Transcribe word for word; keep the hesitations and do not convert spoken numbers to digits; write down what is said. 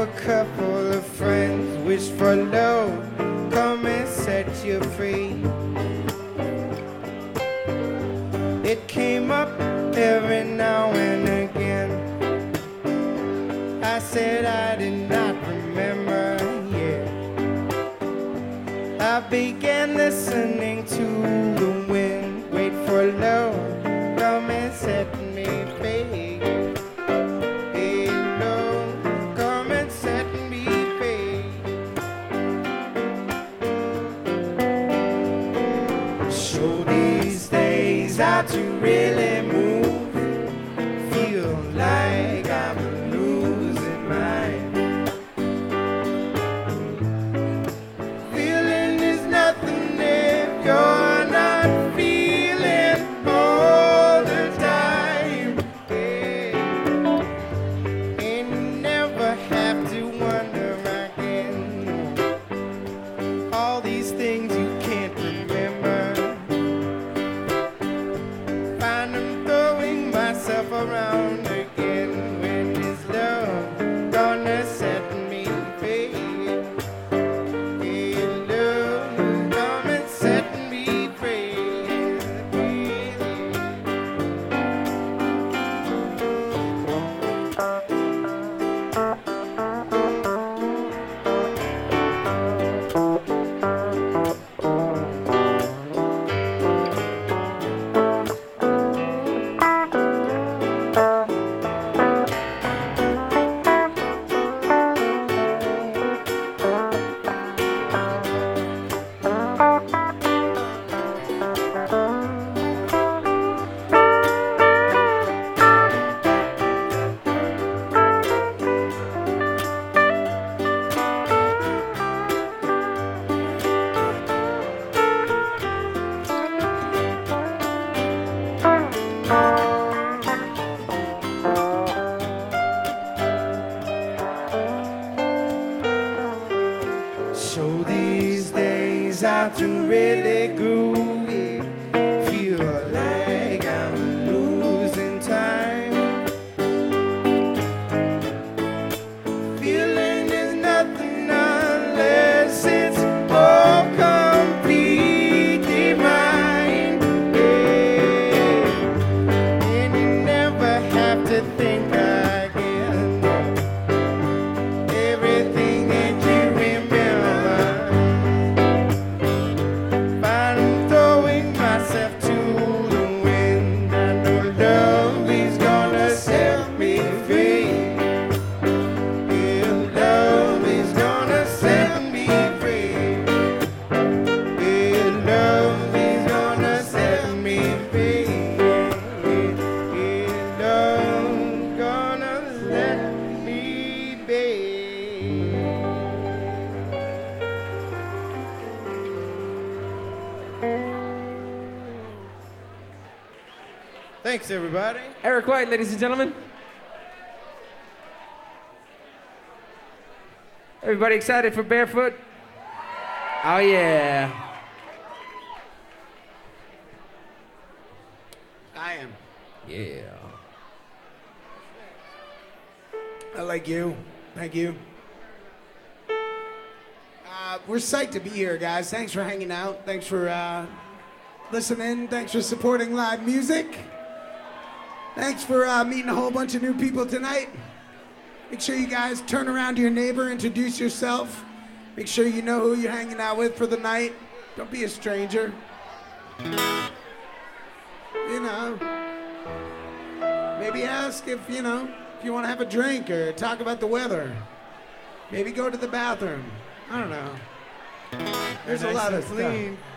a couple of friends, wish for love, come and set you free. It came up every now and again. I said I did not remember, yeah. I began listening to the wind, wait for love, come and set me free. Hey, love, come and set me free. Show these days how to really move, feel like I'm losing mine. Feeling is nothing if you're not feeling all the time. Yeah. And you never have to wonder again. All these things you can't remember. Find I'm throwing myself around again. When is love gonna set me free? Hey, love, come and set me free. Show these days how to really groove it. Feel like I'm losing time. Feeling is nothing unless it's all completely mine. Yeah. And you never have to think again. Everything that you remember, I'm throwing myself to the wind. I know love is gonna set me free. Yeah, love is gonna set me free. Yeah, love is gonna set me free. Yeah, love gonna let me be. Thanks, everybody. Eric White, ladies and gentlemen. Everybody excited for Barefoot? Oh, yeah. I am. Yeah. I like you. Thank you. Uh, we're psyched to be here, guys. Thanks for hanging out. Thanks for uh, listening. Thanks for supporting live music. Thanks for uh, meeting a whole bunch of new people tonight. Make sure you guys turn around to your neighbor, introduce yourself. Make sure you know who you're hanging out with for the night. Don't be a stranger. You know. Maybe ask if, you know, if you want to have a drink or talk about the weather. Maybe go to the bathroom. I don't know. There's a Nice lot and of clean. stuff.